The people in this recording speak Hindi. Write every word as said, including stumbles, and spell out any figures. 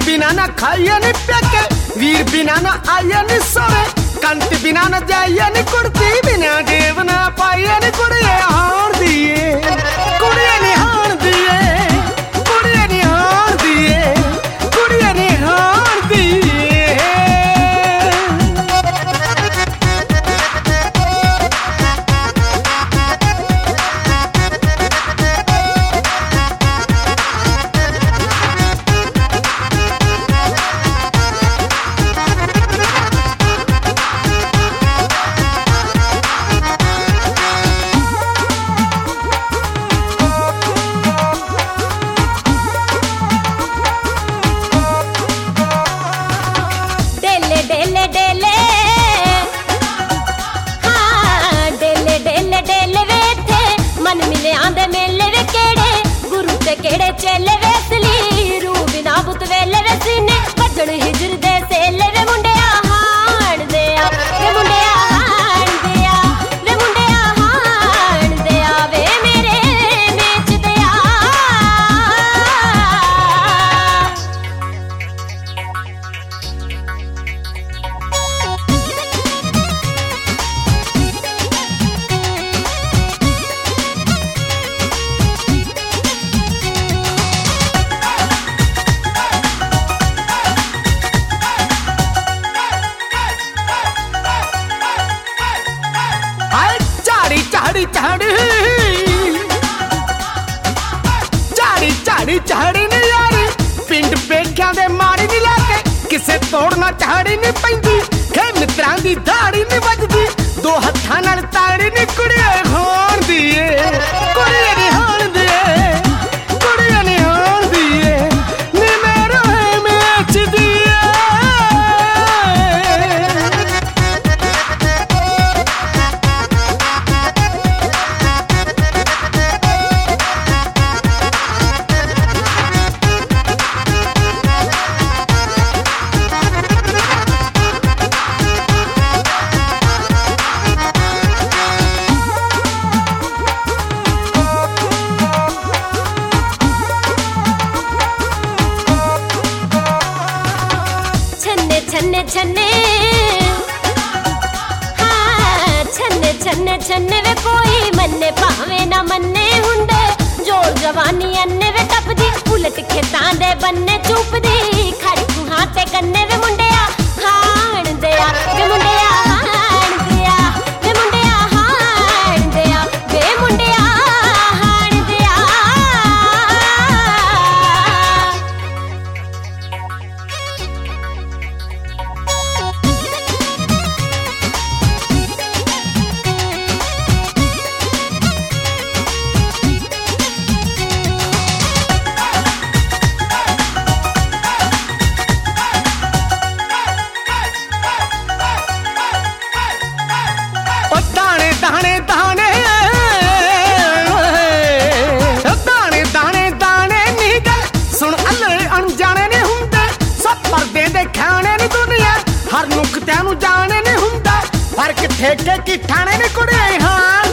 बिना ना खाइए नी प्याके, वीर बिना ना आइए नी सोवे, कंत बिना न जाइए नी कुर्ती, बिना जेब ना पाइए नी कुड़िए हार दिए, कुड़िए नी हार दिए, कुड़िए नी हार दिए, कुड़िए नी हार दिए। केड़े चेले वेसली रू बिना बुत वेले वसीने बचन हिजर दे सेले वे मुंडिया हाण दिया, वे मुंडिया हाण दिया, वे मुंडिया हाण दिया, वे मेरे मेच दिया। चाड़ी चाड़ी चाड़ी चाड़ी चाड़ी नी यारी पिंड पेख्या दे मारी नी लाके, किसे तोड़ना चाड़ी नी पैंदी, खे मित्रां दी दाड़ी नी वजदी, दो हत्थां नाल ताड़ी नी कुड़िए हार दिए, कुड़िए नी हार दिए, कुड़िए नी हार दिए, नी मेरा है मैच दिए। छन्ने छन्ने हाँ छन्ने छन्ने छन्ने वे कोई मन्ने पावे ना मन्ने हुंदे, जोर जवानी अन्ने वे टपदी, उलट खेतां दे बन्ने चूपदी, खड़ी खुहां ते कन्ने वे मुंडिया हाण दिया, वे मुंडिया हाण दिया, वे मुंडिया हाण दिया, वे मुंडिया हाण दिया। दाने दाने दाने दाने दाने दाने नी गल सुन अल्ले अनजाने नी हुंदे, सब पर्दे दे खाने नी दुनिया, हर नुक्ते नू जाने नी हुंदा, फर्क ठेके की ठाणे नी कुड़िए हार